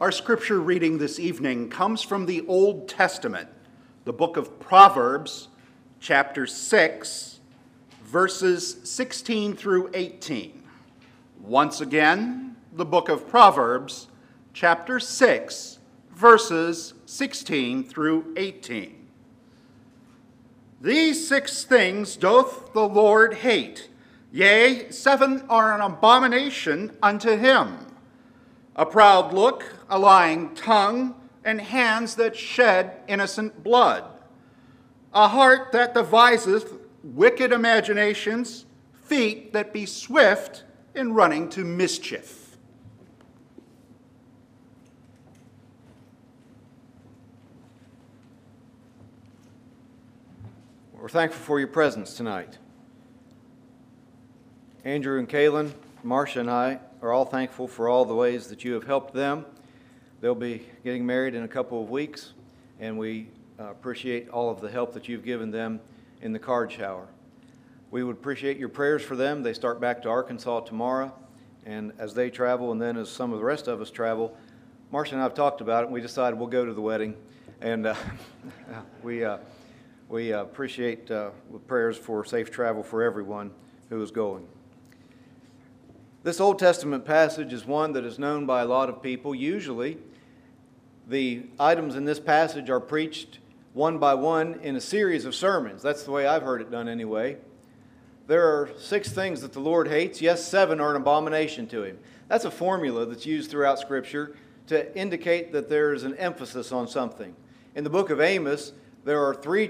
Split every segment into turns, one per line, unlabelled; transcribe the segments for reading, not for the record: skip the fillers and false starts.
Our scripture reading this evening comes from the Old Testament, the book of Proverbs, chapter 6, verses 16 through 18. Once again, the book of Proverbs, chapter 6, verses 16 through 18. These 6 things doth the Lord hate, yea, 7 are an abomination unto him: a proud look, a lying tongue, and hands that shed innocent blood, a heart that deviseth wicked imaginations, feet that be swift in running to mischief.
We're thankful for your presence tonight. Andrew and Kaylin, Marcia and I are all thankful for all the ways that you have helped them. They'll be getting married in a couple of weeks, and we appreciate all of the help that you've given them in the card shower. We would appreciate your prayers for them. They start back to Arkansas tomorrow, and as they travel, and then as some of the rest of us travel, Marcia and I have talked about it, and we decided we'll go to the wedding, and we appreciate prayers for safe travel for everyone who is going. This Old Testament passage is one that is known by a lot of people. Usually, the items in this passage are preached one by one in a series of sermons. That's the way I've heard it done anyway. There are 6 things that the Lord hates. Yes, 7 are an abomination to him. That's a formula that's used throughout Scripture to indicate that there is an emphasis on something. In the book of Amos, there are 3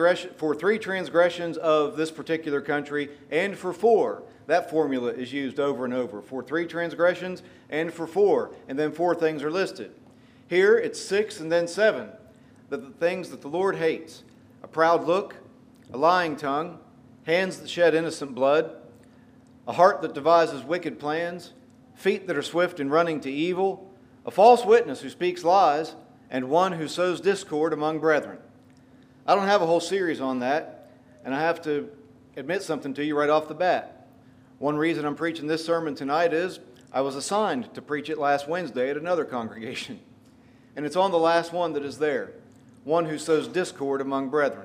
transgressions of this particular country, and for 4. That formula is used over and over. For 3 transgressions and for 4. And then 4 things are listed. Here it's 6 and then 7. The things that the Lord hates: a proud look, a lying tongue, hands that shed innocent blood, a heart that devises wicked plans, feet that are swift in running to evil, a false witness who speaks lies, and one who sows discord among brethren. I don't have a whole series on that, and I have to admit something to you right off the bat. One reason I'm preaching this sermon tonight is I was assigned to preach it last Wednesday at another congregation. And it's on the last one that is there: one who sows discord among brethren.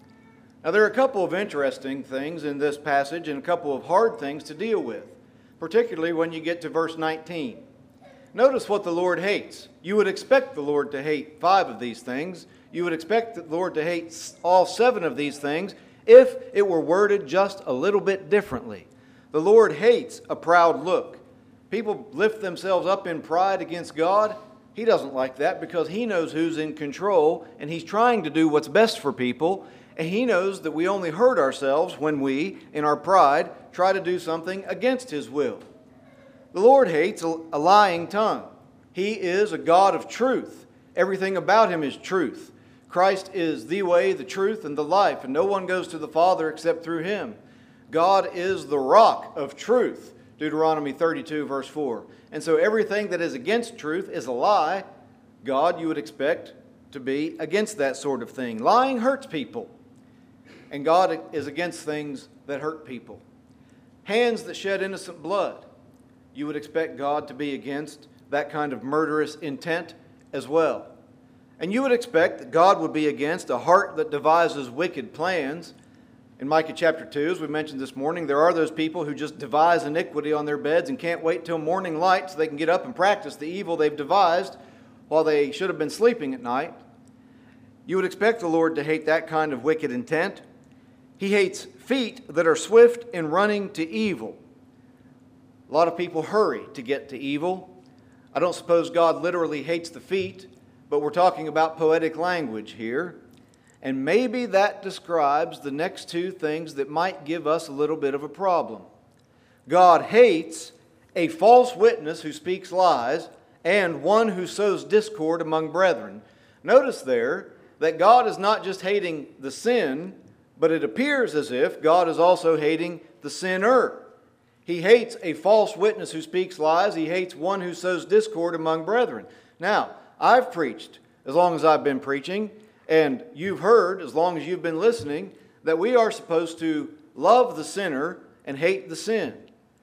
Now, there are a couple of interesting things in this passage and a couple of hard things to deal with, particularly when you get to verse 19. Notice what the Lord hates. You would expect the Lord to hate 5 of these things. You would expect the Lord to hate all 7 of these things if it were worded just a little bit differently. The Lord hates a proud look. People lift themselves up in pride against God. He doesn't like that because He knows who's in control, and He's trying to do what's best for people. And He knows that we only hurt ourselves when we, in our pride, try to do something against His will. The Lord hates a lying tongue. He is a God of truth. Everything about Him is truth. Christ is the way, the truth, and the life, and no one goes to the Father except through Him. God is the rock of truth, Deuteronomy 32, verse 4. And so everything that is against truth is a lie. God, you would expect to be against that sort of thing. Lying hurts people, and God is against things that hurt people. Hands that shed innocent blood, you would expect God to be against that kind of murderous intent as well. And you would expect that God would be against a heart that devises wicked plans. In Micah chapter 2, as we mentioned this morning, there are those people who just devise iniquity on their beds and can't wait till morning light so they can get up and practice the evil they've devised while they should have been sleeping at night. You would expect the Lord to hate that kind of wicked intent. He hates feet that are swift in running to evil. A lot of people hurry to get to evil. I don't suppose God literally hates the feet, but we're talking about poetic language here. And maybe that describes the next 2 things that might give us a little bit of a problem. God hates a false witness who speaks lies and one who sows discord among brethren. Notice there that God is not just hating the sin, but it appears as if God is also hating the sinner. He hates a false witness who speaks lies. He hates one who sows discord among brethren. Now, I've preached as long as I've been preaching, and you've heard, as long as you've been listening, that we are supposed to love the sinner and hate the sin.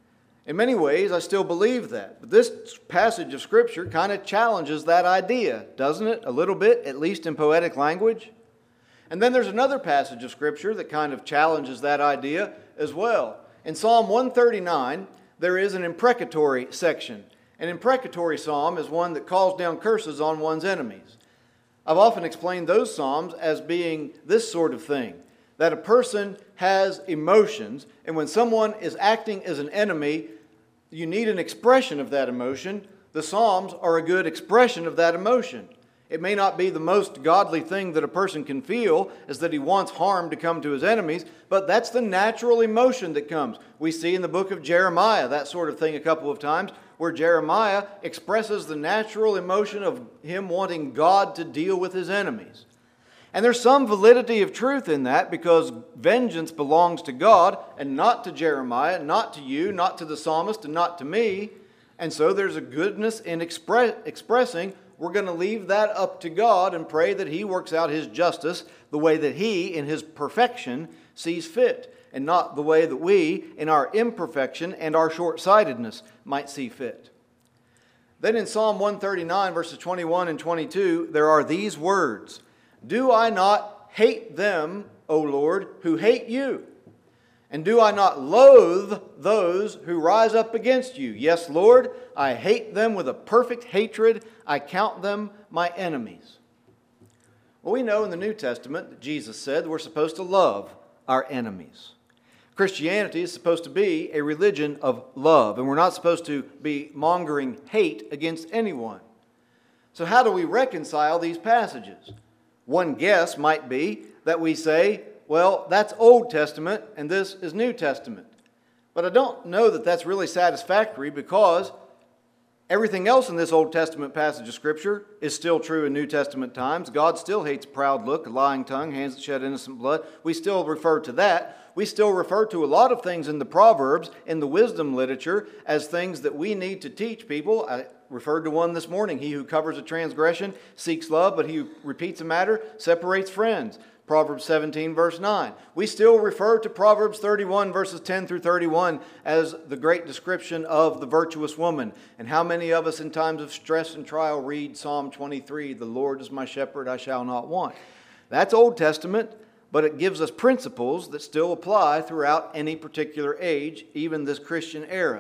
In many ways, I still believe that. But this passage of Scripture kind of challenges that idea, doesn't it? A little bit, at least in poetic language. And then there's another passage of Scripture that kind of challenges that idea as well. In Psalm 139, there is an imprecatory section. An imprecatory psalm is one that calls down curses on one's enemies. I've often explained those psalms as being this sort of thing, that a person has emotions, and when someone is acting as an enemy, you need an expression of that emotion. The Psalms are a good expression of that emotion. It may not be the most godly thing that a person can feel, is that he wants harm to come to his enemies, but that's the natural emotion that comes. We see in the book of Jeremiah that sort of thing a couple of times, where Jeremiah expresses the natural emotion of him wanting God to deal with his enemies. And there's some validity of truth in that, because vengeance belongs to God and not to Jeremiah, not to you, not to the psalmist, and not to me. And so there's a goodness in expressing we're going to leave that up to God and pray that He works out His justice the way that He, in His perfection, sees fit, and not the way that we, in our imperfection and our short-sightedness, might see fit. Then in Psalm 139, verses 21 and 22, there are these words, "Do I not hate them, O Lord, who hate you? And do I not loathe those who rise up against you? Yes, Lord, I hate them with a perfect hatred. I count them my enemies." Well, we know in the New Testament that Jesus said we're supposed to love our enemies. Christianity is supposed to be a religion of love, and we're not supposed to be mongering hate against anyone. So how do we reconcile these passages? One guess might be that we say, well, that's Old Testament and this is New Testament. But I don't know that that's really satisfactory, because everything else in this Old Testament passage of Scripture is still true in New Testament times. God still hates a proud look, a lying tongue, hands that shed innocent blood. We still refer to that. We still refer to a lot of things in the Proverbs, in the wisdom literature, as things that we need to teach people. I referred to one this morning. He who covers a transgression seeks love, but he who repeats a matter separates friends. Proverbs 17, verse 9. We still refer to Proverbs 31, verses 10 through 31 as the great description of the virtuous woman. And how many of us in times of stress and trial read Psalm 23, "The Lord is my shepherd, I shall not want." That's Old Testament, but it gives us principles that still apply throughout any particular age, even this Christian era.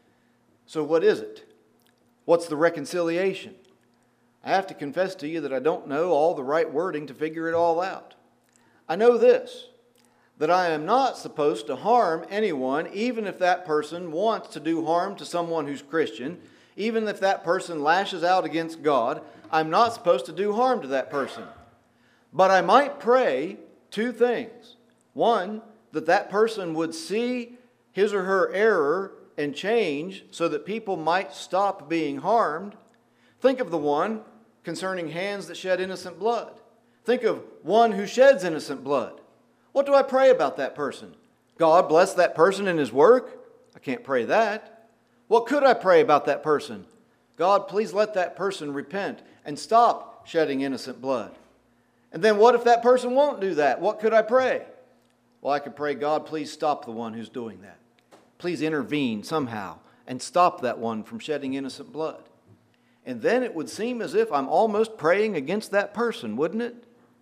So what is it? What's the reconciliation? I have to confess to you that I don't know all the right wording to figure it all out. I know this, that I am not supposed to harm anyone, even if that person wants to do harm to someone who's Christian, even if that person lashes out against God. I'm not supposed to do harm to that person. But I might pray two things. One, that that person would see his or her error and change so that people might stop being harmed. Think of the one concerning hands that shed innocent blood. Think of one who sheds innocent blood. What do I pray about that person? God bless that person in his work? I can't pray that. What could I pray about that person? God, please let that person repent and stop shedding innocent blood. And then what if that person won't do that? What could I pray? Well, I could pray, God, please stop the one who's doing that. Please intervene somehow and stop that one from shedding innocent blood. And then it would seem as if I'm almost praying against that person, wouldn't it?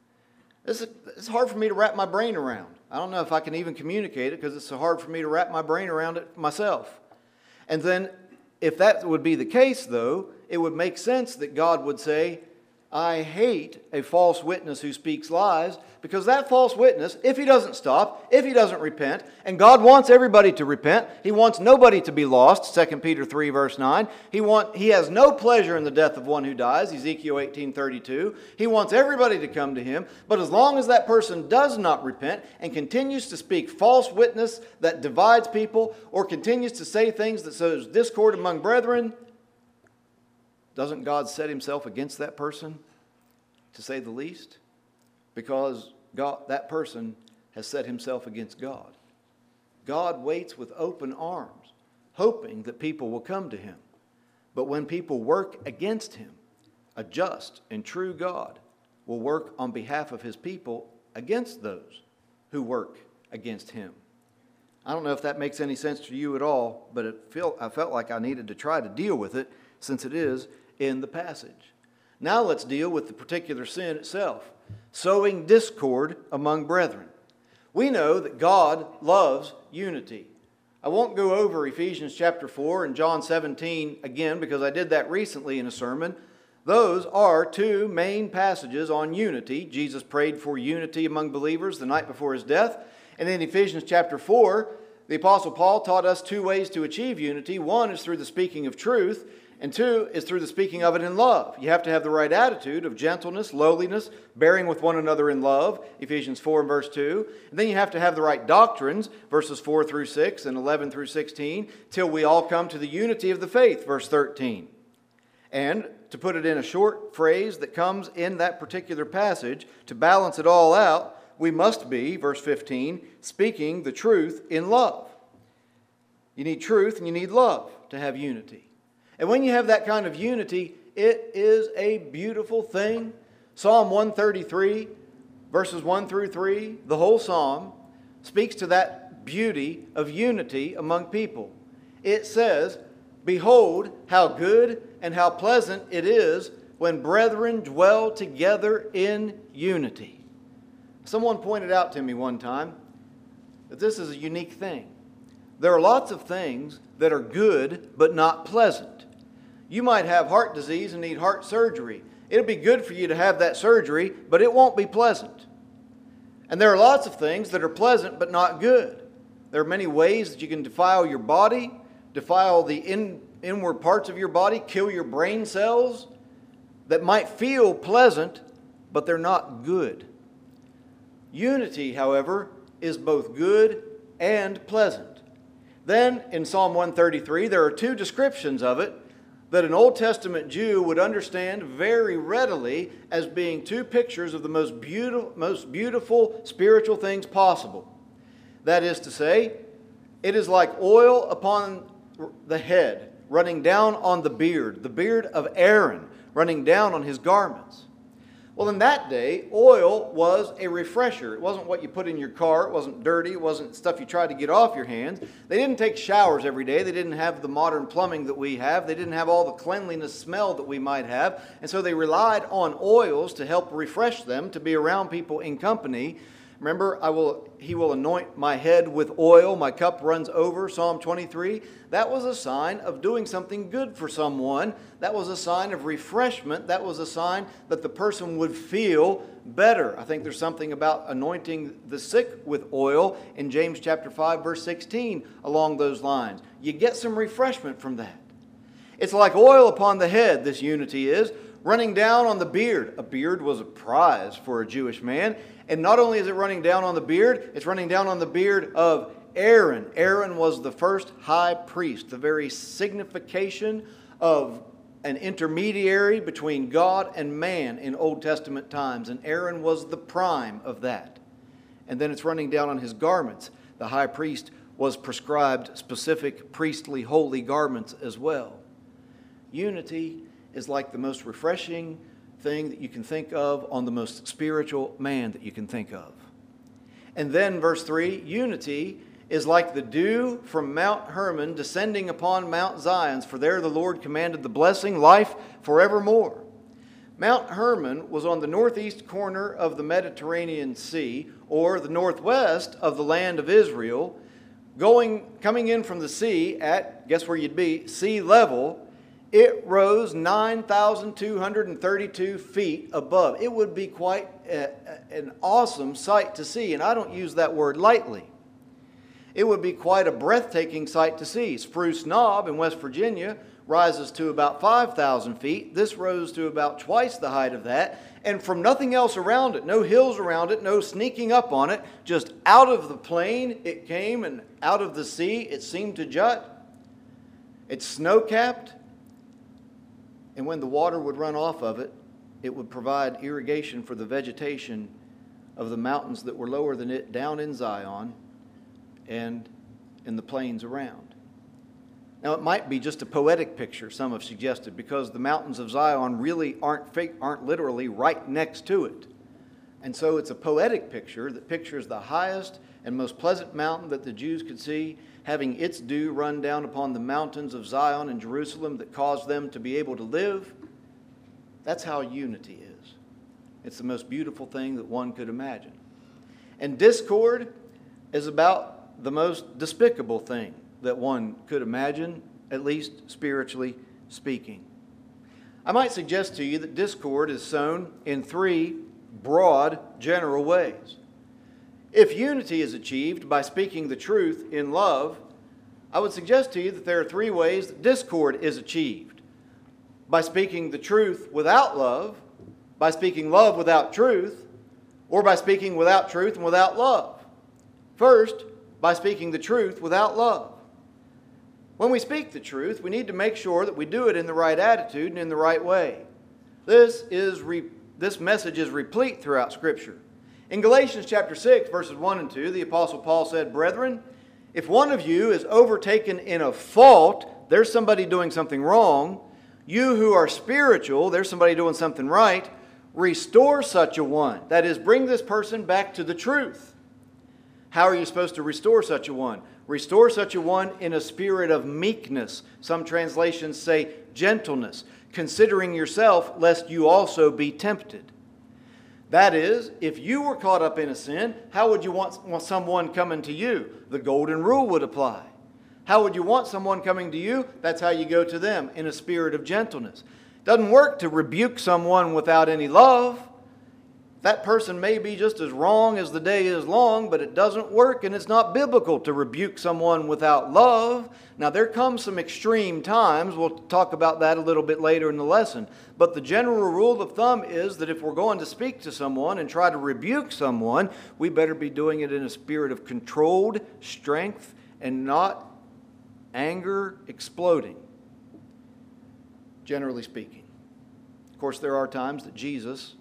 It's hard for me to wrap my brain around. I don't know if I can even communicate it, because it's so hard for me to wrap my brain around it myself. And then if that would be the case, though, it would make sense that God would say, I hate a false witness who speaks lies, because that false witness, if he doesn't stop, if he doesn't repent, and God wants everybody to repent, He wants nobody to be lost, 2 Peter 3, verse 9. He has no pleasure in the death of one who dies, Ezekiel 18:32. He wants everybody to come to Him, but as long as that person does not repent and continues to speak false witness that divides people, or continues to say things that sows discord among brethren, doesn't God set Himself against that person, to say the least? Because that person has set himself against God. God waits with open arms, hoping that people will come to Him. But when people work against Him, a just and true God will work on behalf of His people against those who work against Him. I don't know if that makes any sense to you at all, but I felt like I needed to try to deal with it since it is in the passage. Now let's deal with the particular sin itself, sowing discord among brethren. We know that God loves unity. I won't go over Ephesians chapter 4 and John 17 again because I did that recently in a sermon. Those are two main passages on unity. Jesus prayed for unity among believers the night before his death. And in Ephesians chapter 4, the Apostle Paul taught us two ways to achieve unity. One is through the speaking of truth, and two is through the speaking of it in love. You have to have the right attitude of gentleness, lowliness, bearing with one another in love, Ephesians 4 and verse 2. And then you have to have the right doctrines, verses 4 through 6 and 11 through 16, till we all come to the unity of the faith, verse 13. And to put it in a short phrase that comes in that particular passage, to balance it all out, we must be, verse 15, speaking the truth in love. You need truth and you need love to have unity. And when you have that kind of unity, it is a beautiful thing. Psalm 133, verses 1 through 3, the whole psalm speaks to that beauty of unity among people. It says, "Behold, how good and how pleasant it is when brethren dwell together in unity." Someone pointed out to me one time that this is a unique thing. There are lots of things that are good but not pleasant. You might have heart disease and need heart surgery. It'll be good for you to have that surgery, but it won't be pleasant. And there are lots of things that are pleasant but not good. There are many ways that you can defile your body, defile the inward parts of your body, kill your brain cells that might feel pleasant, but they're not good. Unity, however, is both good and pleasant. Then in Psalm 133, there are two descriptions of it that an Old Testament Jew would understand very readily as being two pictures of the most beautiful spiritual things possible. That is to say, it is like oil upon the head, running down on the beard of Aaron, running down on his garments. Well, in that day, oil was a refresher. It wasn't what you put in your car. It wasn't dirty. It wasn't stuff you tried to get off your hands. They didn't take showers every day. They didn't have the modern plumbing that we have. They didn't have all the cleanliness smell that we might have. And so they relied on oils to help refresh them, to be around people in company. Remember, he will anoint my head with oil, my cup runs over, Psalm 23. That was a sign of doing something good for someone. That was a sign of refreshment. That was a sign that the person would feel better. I think there's something about anointing the sick with oil in James chapter 5, verse 16 along those lines. You get some refreshment from that. It's like oil upon the head, this unity is, running down on the beard. A beard was a prize for a Jewish man. And not only is it running down on the beard, it's running down on the beard of Aaron. Aaron was the first high priest, the very signification of an intermediary between God and man in Old Testament times. And Aaron was the prime of that. And then it's running down on his garments. The high priest was prescribed specific priestly holy garments as well. Unity is like the most refreshing thing that you can think of on the most spiritual man that you can think of. And then verse 3, unity is like the dew from Mount Hermon descending upon Mount Zion, for there the Lord commanded the blessing, life forevermore. Mount Hermon was on the northeast corner of the Mediterranean Sea, or the northwest of the land of Israel, coming in from the sea at, guess where you'd be, sea level. It rose 9,232 feet above. It would be quite an awesome sight to see, and I don't use that word lightly. It would be quite a breathtaking sight to see. Spruce Knob in West Virginia rises to about 5,000 feet. This rose to about twice the height of that, and from nothing else around it, no hills around it, no sneaking up on it, just out of the plain it came, and out of the sea it seemed to jut. It's snow-capped. And when the water would run off of it, it would provide irrigation for the vegetation of the mountains that were lower than it down in Zion and in the plains around. Now, it might be just a poetic picture, some have suggested, because the mountains of Zion really aren't literally right next to it. And so it's a poetic picture that pictures the highest and most pleasant mountain that the Jews could see, having its dew run down upon the mountains of Zion and Jerusalem that caused them to be able to live. That's how unity is. It's the most beautiful thing that one could imagine. And discord is about the most despicable thing that one could imagine, at least spiritually speaking. I might suggest to you that discord is sown in three broad, general ways. If unity is achieved by speaking the truth in love, I would suggest to you that there are three ways that discord is achieved. By speaking the truth without love, by speaking love without truth, or by speaking without truth and without love. First, by speaking the truth without love. When we speak the truth, we need to make sure that we do it in the right attitude and in the right way. This message is replete throughout Scripture. In Galatians chapter 6, verses 1 and 2, the Apostle Paul said, "Brethren, if one of you is overtaken in a fault," there's somebody doing something wrong, "you who are spiritual," there's somebody doing something right, "restore such a one." That is, bring this person back to the truth. How are you supposed to restore such a one? Restore such a one in a spirit of meekness. Some translations say gentleness, considering yourself lest you also be tempted. That is, if you were caught up in a sin, how would you want someone coming to you? The golden rule would apply. How would you want someone coming to you? That's how you go to them, in a spirit of gentleness. It doesn't work to rebuke someone without any love. That person may be just as wrong as the day is long, but it doesn't work, and it's not biblical to rebuke someone without love. Now, there come some extreme times. We'll talk about that a little bit later in the lesson. But the general rule of thumb is that if we're going to speak to someone and try to rebuke someone, we better be doing it in a spirit of controlled strength and not anger exploding, generally speaking. Of course, there are times that Jesus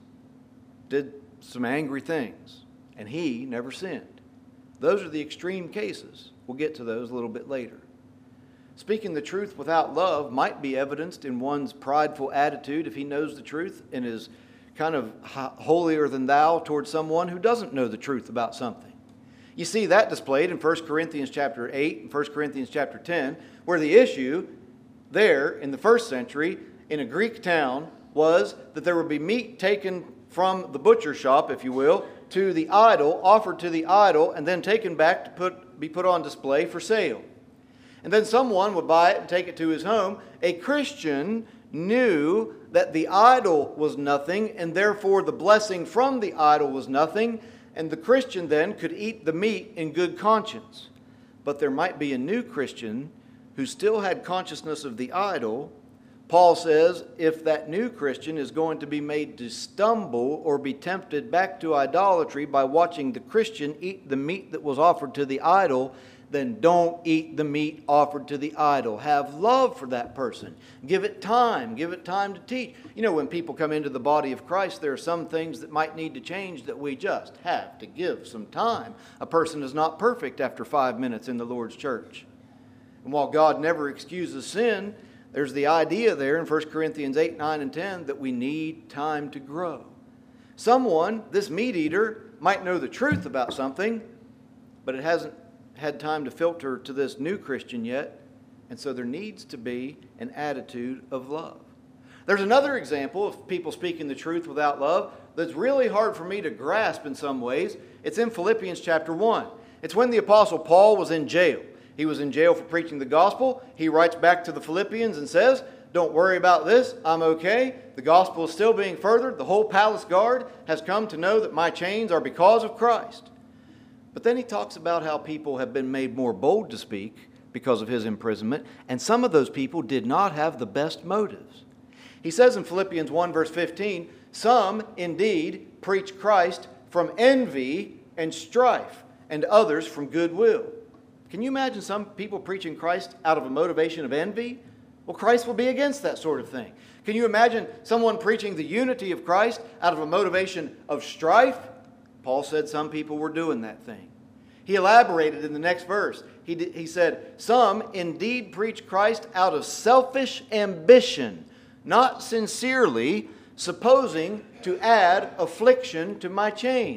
did some angry things, and he never sinned. Those are the extreme cases. We'll get to those a little bit later. Speaking the truth without love might be evidenced in one's prideful attitude if he knows the truth and is kind of holier than thou towards someone who doesn't know the truth about something. You see that displayed in 1 Corinthians chapter 8 and 1 Corinthians chapter 10, where the issue there in the first century in a Greek town was that there would be meat taken from the butcher shop, if you will, to the idol, offered to the idol, and then taken back to be put on display for sale. And then someone would buy it and take it to his home. A Christian knew that the idol was nothing, and therefore the blessing from the idol was nothing, and the Christian then could eat the meat in good conscience. But there might be a new Christian who still had consciousness of the idol. Paul says if that new Christian is going to be made to stumble or be tempted back to idolatry by watching the Christian eat the meat that was offered to the idol, then don't eat the meat offered to the idol. Have love for that person. Give it time. Give it time to teach. You know, when people come into the body of Christ, there are some things that might need to change that we just have to give some time. A person is not perfect after 5 minutes in the Lord's church. And while God never excuses sin, there's the idea there in 1 Corinthians 8, 9, and 10 that we need time to grow. Someone, this meat eater, might know the truth about something, but it hasn't had time to filter to this new Christian yet, and so there needs to be an attitude of love. There's another example of people speaking the truth without love that's really hard for me to grasp in some ways. It's in Philippians chapter 1. It's when the Apostle Paul was in jail. He was in jail for preaching the gospel. He writes back to the Philippians and says, "Don't worry about this. I'm okay. The gospel is still being furthered. The whole palace guard has come to know that my chains are because of Christ." But then he talks about how people have been made more bold to speak because of his imprisonment, and some of those people did not have the best motives. He says in Philippians 1 verse 15, "Some indeed preach Christ from envy and strife, and others from goodwill." Can you imagine some people preaching Christ out of a motivation of envy? Well, Christ will be against that sort of thing. Can you imagine someone preaching the unity of Christ out of a motivation of strife? Paul said some people were doing that thing. He elaborated in the next verse. He said, "Some indeed preach Christ out of selfish ambition, not sincerely, supposing to add affliction to my chains."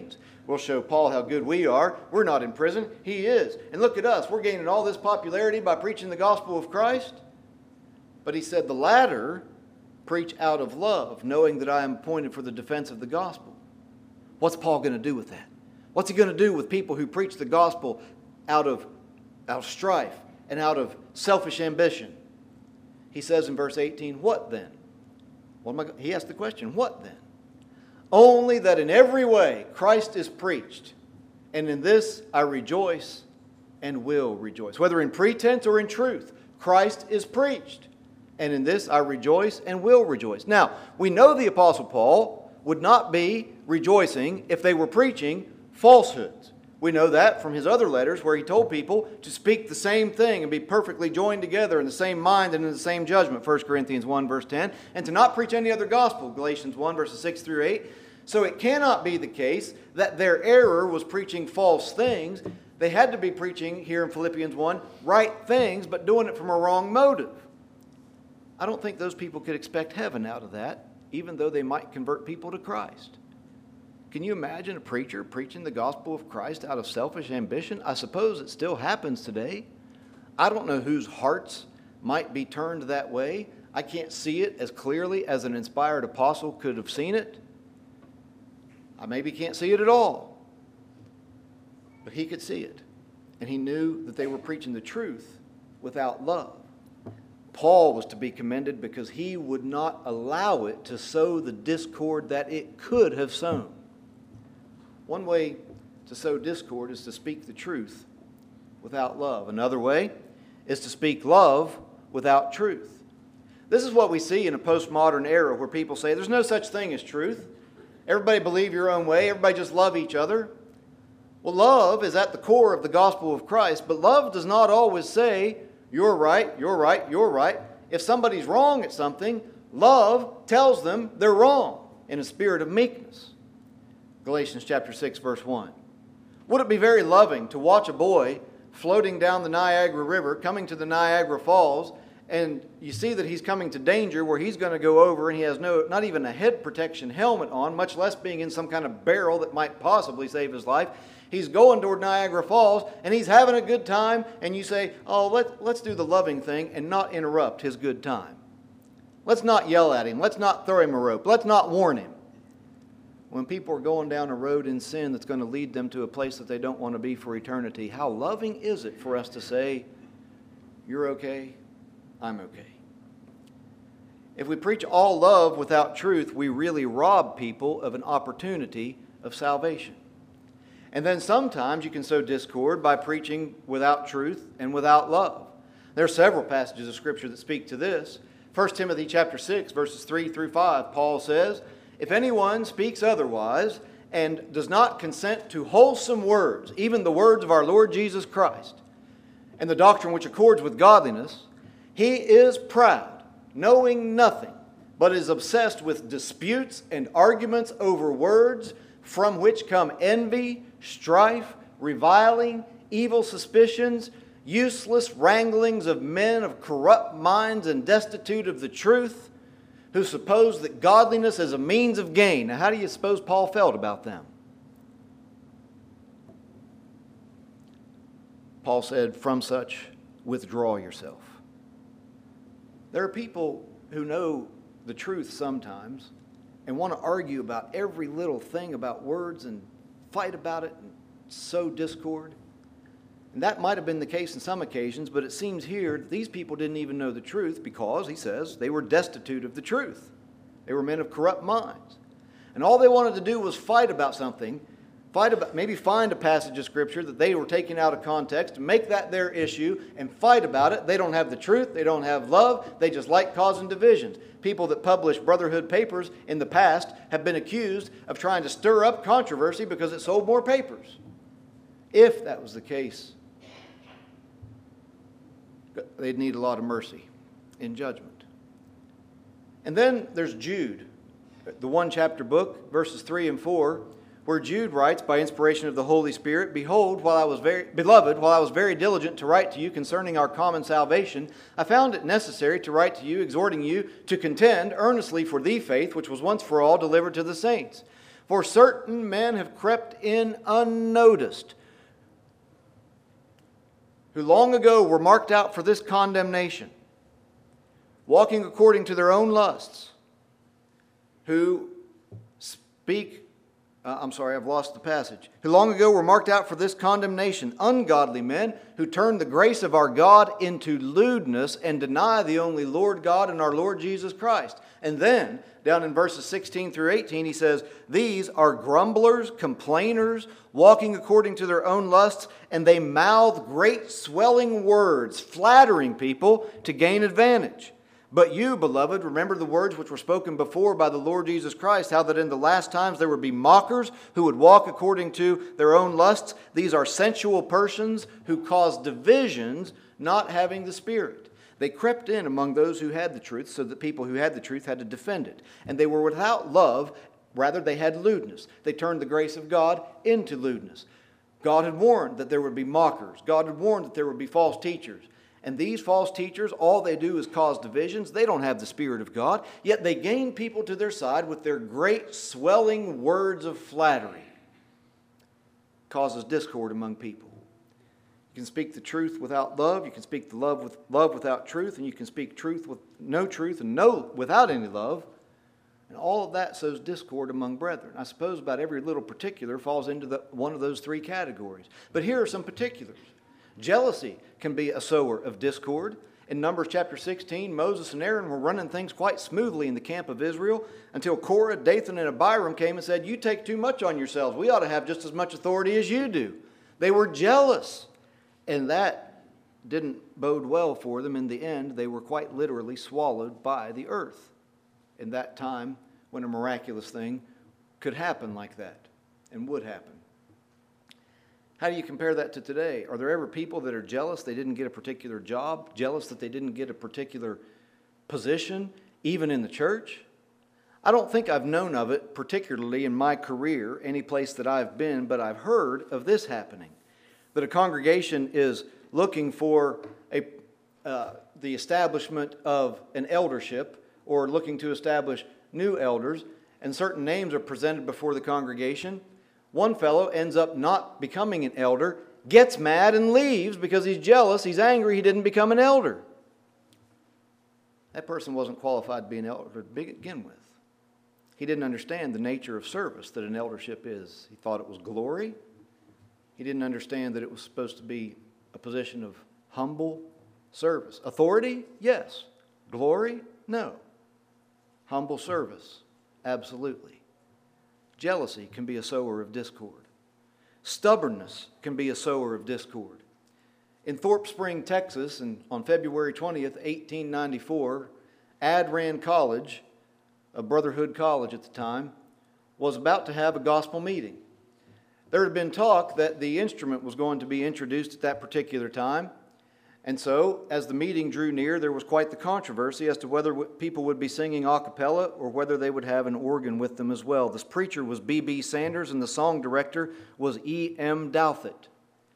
we'll show Paul how good we are. We're not in prison. He is. And look at us. We're gaining all this popularity by preaching the gospel of Christ. But he said, the latter preach out of love, knowing that I am appointed for the defense of the gospel. What's Paul going to do with that? What's he going to do with people who preach the gospel out of strife and out of selfish ambition? He says in verse 18, what then? He asked the question, what then? Only that in every way Christ is preached, and in this I rejoice and will rejoice. Whether in pretense or in truth, Christ is preached, and in this I rejoice and will rejoice. Now, we know the Apostle Paul would not be rejoicing if they were preaching falsehoods. We know that from his other letters where he told people to speak the same thing and be perfectly joined together in the same mind and in the same judgment, 1 Corinthians 1 verse 10, and to not preach any other gospel, Galatians 1 verses 6 through 8. So it cannot be the case that their error was preaching false things. They had to be preaching, here in Philippians 1, right things, but doing it from a wrong motive. I don't think those people could expect heaven out of that, even though they might convert people to Christ. Can you imagine a preacher preaching the gospel of Christ out of selfish ambition? I suppose it still happens today. I don't know whose hearts might be turned that way. I can't see it as clearly as an inspired apostle could have seen it. I maybe can't see it at all. But he could see it. And he knew that they were preaching the truth without love. Paul was to be commended because he would not allow it to sow the discord that it could have sown. One way to sow discord is to speak the truth without love. Another way is to speak love without truth. This is what we see in a postmodern era where people say there's no such thing as truth. Everybody believe your own way. Everybody just love each other. Well, love is at the core of the gospel of Christ, but love does not always say, you're right, you're right, you're right. If somebody's wrong at something, love tells them they're wrong in a spirit of meekness. Galatians chapter 6, verse 1. Would it be very loving to watch a boy floating down the Niagara River, coming to the Niagara Falls, and you see that he's coming to danger where he's going to go over and he has not even a head protection helmet on, much less being in some kind of barrel that might possibly save his life. He's going toward Niagara Falls and he's having a good time, and you say, oh, let's do the loving thing and not interrupt his good time. Let's not yell at him. Let's not throw him a rope. Let's not warn him. When people are going down a road in sin that's going to lead them to a place that they don't want to be for eternity, how loving is it for us to say, you're okay, I'm okay. If we preach all love without truth, we really rob people of an opportunity of salvation. And then sometimes you can sow discord by preaching without truth and without love. There are several passages of Scripture that speak to this. 1 Timothy chapter 6, verses 3 through 5, Paul says, if anyone speaks otherwise and does not consent to wholesome words, even the words of our Lord Jesus Christ, and the doctrine which accords with godliness, he is proud, knowing nothing, but is obsessed with disputes and arguments over words, from which come envy, strife, reviling, evil suspicions, useless wranglings of men of corrupt minds and destitute of the truth, who suppose that godliness is a means of gain. Now, how do you suppose Paul felt about them? Paul said, from such, withdraw yourself. There are people who know the truth sometimes and want to argue about every little thing about words and fight about it and sow discord. And that might have been the case in some occasions, but it seems here that these people didn't even know the truth because, he says, they were destitute of the truth. They were men of corrupt minds. And all they wanted to do was fight about something, maybe find a passage of Scripture that they were taking out of context, make that their issue, and fight about it. They don't have the truth. They don't have love. They just like causing divisions. People that publish brotherhood papers in the past have been accused of trying to stir up controversy because it sold more papers. If that was the case, they'd need a lot of mercy in judgment. And then there's Jude, the one-chapter book, verses 3 and 4, where Jude writes, by inspiration of the Holy Spirit, behold, while I was very diligent to write to you concerning our common salvation, I found it necessary to write to you, exhorting you to contend earnestly for the faith which was once for all delivered to the saints. For certain men have crept in unnoticed, who long ago were marked out for this condemnation, walking according to their own lusts, who speak, I've lost the passage, who long ago were marked out for this condemnation, ungodly men who turn the grace of our God into lewdness and deny the only Lord God and our Lord Jesus Christ. And then, down in verses 16 through 18, he says, these are grumblers, complainers, walking according to their own lusts, and they mouth great swelling words, flattering people to gain advantage. But you, beloved, remember the words which were spoken before by the Lord Jesus Christ, how that in the last times there would be mockers who would walk according to their own lusts. These are sensual persons who cause divisions, not having the Spirit. They crept in among those who had the truth, so that people who had the truth had to defend it. And they were without love, rather they had lewdness. They turned the grace of God into lewdness. God had warned that there would be mockers. God had warned that there would be false teachers. And these false teachers, all they do is cause divisions. They don't have the Spirit of God, yet they gain people to their side with their great swelling words of flattery. Causes discord among people. You can speak the truth without love. You can speak the love without truth. And you can speak truth with no truth and without any love. And all of that sows discord among brethren. I suppose about every little particular falls into one of those three categories. But here are some particulars. Jealousy can be a sower of discord. In Numbers chapter 16, Moses and Aaron were running things quite smoothly in the camp of Israel until Korah, Dathan, and Abiram came and said, you take too much on yourselves. We ought to have just as much authority as you do. They were jealous. And that didn't bode well for them. In the end, they were quite literally swallowed by the earth. In that time when a miraculous thing could happen like that and would happen. How do you compare that to today? Are there ever people that are jealous they didn't get a particular job, jealous that they didn't get a particular position, even in the church? I don't think I've known of it, particularly in my career, any place that I've been, but I've heard of this happening. That a congregation is looking for the establishment of an eldership or looking to establish new elders, and certain names are presented before the congregation. One fellow ends up not becoming an elder, gets mad and leaves because he's jealous, he's angry he didn't become an elder. That person wasn't qualified to be an elder to begin with. He didn't understand the nature of service that an eldership is. He thought it was glory. He didn't understand that it was supposed to be a position of humble service. Authority? Yes. Glory? No. Humble service? Absolutely. Jealousy can be a sower of discord. Stubbornness can be a sower of discord. In Thorpe Spring, Texas, on February 20th, 1894, Adran College, a Brotherhood college at the time, was about to have a gospel meeting. There had been talk that the instrument was going to be introduced at that particular time. And so, as the meeting drew near, there was quite the controversy as to whether people would be singing a cappella or whether they would have an organ with them as well. This preacher was B.B. Sanders, and the song director was E.M. Douthit.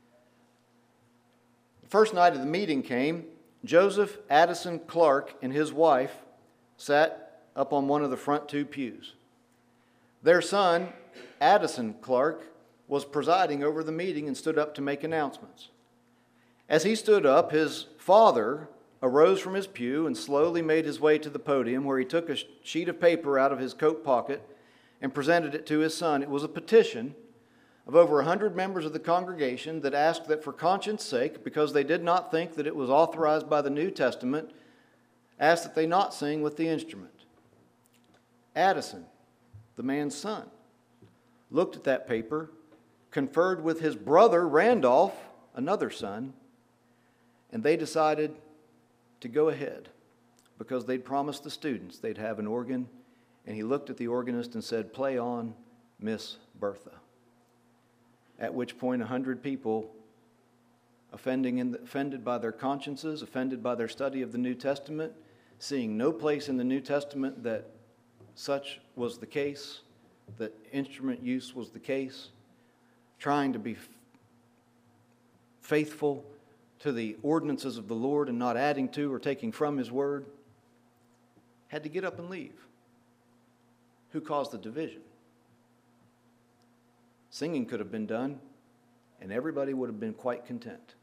The first night of the meeting came. Joseph Addison Clark and his wife sat up on one of the front two pews. Their son, Addison Clark, was presiding over the meeting and stood up to make announcements. As he stood up, his father arose from his pew and slowly made his way to the podium, where he took a sheet of paper out of his coat pocket and presented it to his son. It was a petition of over 100 members of the congregation that asked that for conscience sake, because they did not think that it was authorized by the New Testament, asked that they not sing with the instrument. Addison, the man's son, looked at that paper, conferred with his brother Randolph, another son, and they decided to go ahead because they'd promised the students they'd have an organ. And he looked at the organist and said, "Play on Miss Bertha." At which point 100 people, offended by their consciences, offended by their study of the New Testament, seeing no place in the New Testament that such was the case, that instrument use was the case, trying to be faithful to the ordinances of the Lord and not adding to or taking from His Word, had to get up and leave. Who caused the division? Singing could have been done, and everybody would have been quite content.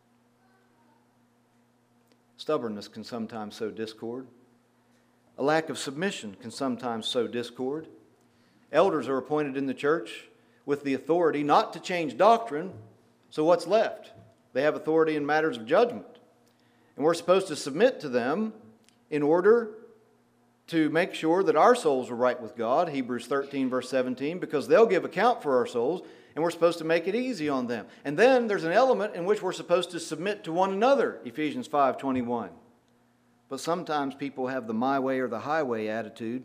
Stubbornness can sometimes sow discord. A lack of submission can sometimes sow discord. Elders are appointed in the church with the authority not to change doctrine, so what's left? They have authority in matters of judgment. And we're supposed to submit to them in order to make sure that our souls are right with God, Hebrews 13, verse 17, because they'll give account for our souls, and we're supposed to make it easy on them. And then there's an element in which we're supposed to submit to one another, Ephesians 5:21. But sometimes people have the my way or the highway attitude,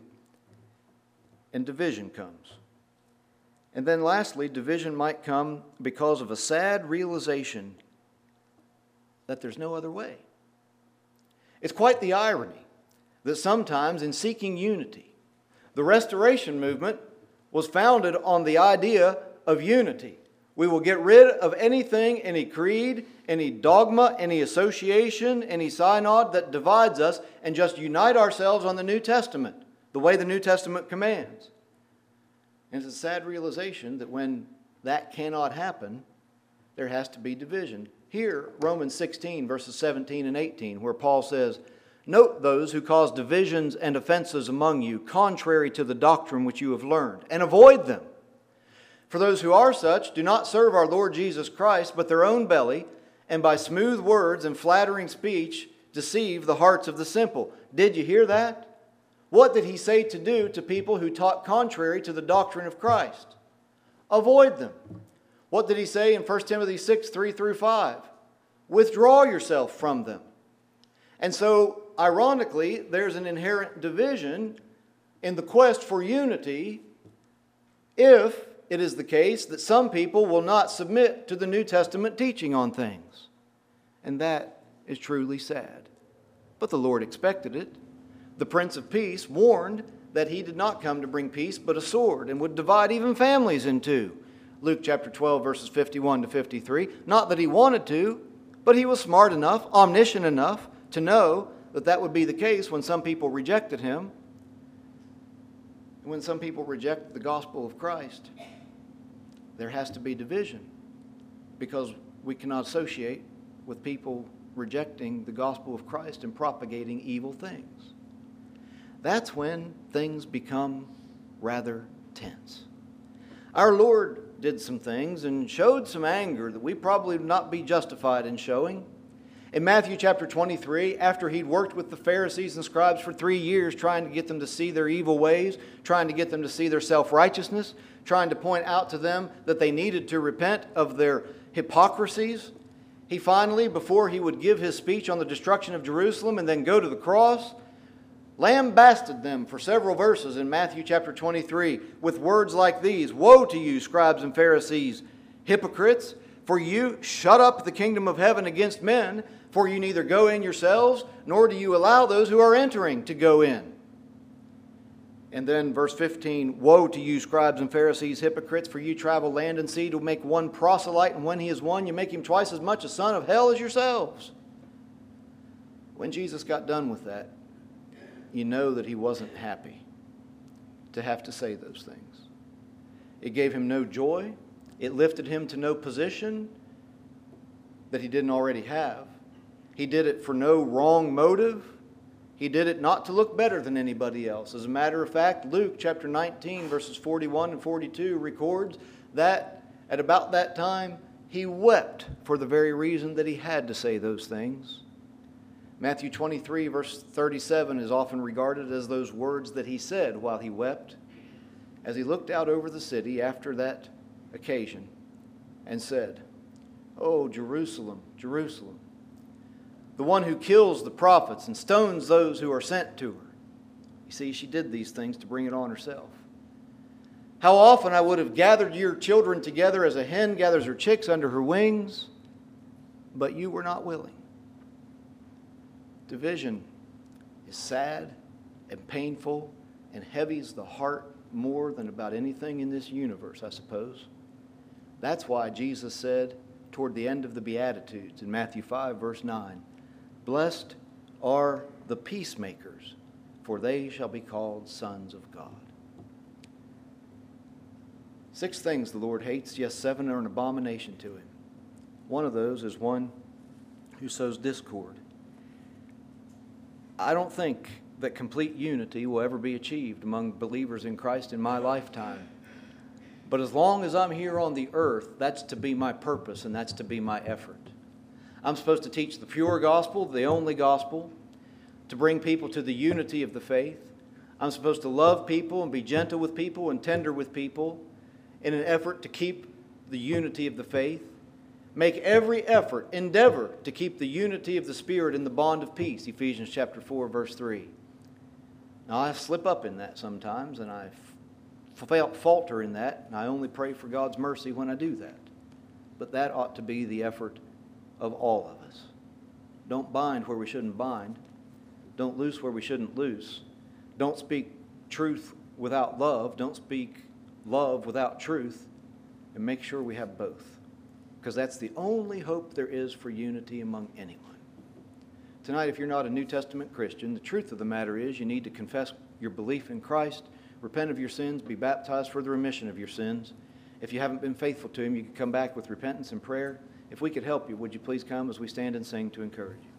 and division comes. And then lastly, division might come because of a sad realization that there's no other way. It's quite the irony that sometimes in seeking unity, the Restoration movement was founded on the idea of unity. We will get rid of anything, any creed, any dogma, any association, any synod that divides us, and just unite ourselves on the New Testament, the way the New Testament commands. And it's a sad realization that when that cannot happen, there has to be division. Here, Romans 16, verses 17 and 18, where Paul says, "Note those who cause divisions and offenses among you, contrary to the doctrine which you have learned, and avoid them. For those who are such do not serve our Lord Jesus Christ, but their own belly, and by smooth words and flattering speech deceive the hearts of the simple." Did you hear that? What did he say to do to people who taught contrary to the doctrine of Christ? Avoid them. What did he say in 1 Timothy 6, 3 through 5? Withdraw yourself from them. And so, ironically, there's an inherent division in the quest for unity if it is the case that some people will not submit to the New Testament teaching on things. And that is truly sad. But the Lord expected it. The Prince of Peace warned that he did not come to bring peace, but a sword, and would divide even families in two. Luke chapter 12, verses 51 to 53. Not that he wanted to, but he was smart enough, omniscient enough to know that that would be the case when some people rejected him. And when some people reject the gospel of Christ, there has to be division, because we cannot associate with people rejecting the gospel of Christ and propagating evil things. That's when things become rather tense. Our Lord did some things and showed some anger that we probably would not be justified in showing. In Matthew chapter 23, after he'd worked with the Pharisees and scribes for 3 years, trying to get them to see their evil ways, trying to get them to see their self-righteousness, trying to point out to them that they needed to repent of their hypocrisies, he finally, before he would give his speech on the destruction of Jerusalem and then go to the cross, lambasted them for several verses in Matthew chapter 23 with words like these: "Woe to you, scribes and Pharisees, hypocrites! For you shut up the kingdom of heaven against men, for you neither go in yourselves, nor do you allow those who are entering to go in." And then verse 15, "Woe to you, scribes and Pharisees, hypocrites, for you travel land and sea to make one proselyte, and when he is won, you make him twice as much a son of hell as yourselves." When Jesus got done with that, you know that he wasn't happy to have to say those things. It gave him no joy. It lifted him to no position that he didn't already have. He did it for no wrong motive. He did it not to look better than anybody else. As a matter of fact, Luke chapter 19, verses 41 and 42 records that at about that time, he wept for the very reason that he had to say those things. Matthew 23, verse 37 is often regarded as those words that he said while he wept, as he looked out over the city after that occasion and said, "Oh, Jerusalem, Jerusalem, the one who kills the prophets and stones those who are sent to her." You see, she did these things to bring it on herself. "How often I would have gathered your children together as a hen gathers her chicks under her wings, but you were not willing." Division is sad and painful and heavies the heart more than about anything in this universe, I suppose. That's why Jesus said toward the end of the Beatitudes in Matthew 5, verse 9, "Blessed are the peacemakers, for they shall be called sons of God." 6 things the Lord hates, yes, 7 are an abomination to him. One of those is one who sows discord. I don't think that complete unity will ever be achieved among believers in Christ in my lifetime. But as long as I'm here on the earth, that's to be my purpose and that's to be my effort. I'm supposed to teach the pure gospel, the only gospel, to bring people to the unity of the faith. I'm supposed to love people and be gentle with people and tender with people in an effort to keep the unity of the faith. Make every effort, endeavor to keep the unity of the Spirit in the bond of peace, Ephesians chapter 4, verse 3. Now, I slip up in that sometimes, and I falter in that, and I only pray for God's mercy when I do that. But that ought to be the effort of all of us. Don't bind where we shouldn't bind. Don't loose where we shouldn't loose. Don't speak truth without love. Don't speak love without truth. And make sure we have both. Because that's the only hope there is for unity among anyone. Tonight, if you're not a New Testament Christian, the truth of the matter is you need to confess your belief in Christ, repent of your sins, be baptized for the remission of your sins. If you haven't been faithful to Him, you can come back with repentance and prayer. If we could help you, would you please come as we stand and sing to encourage you?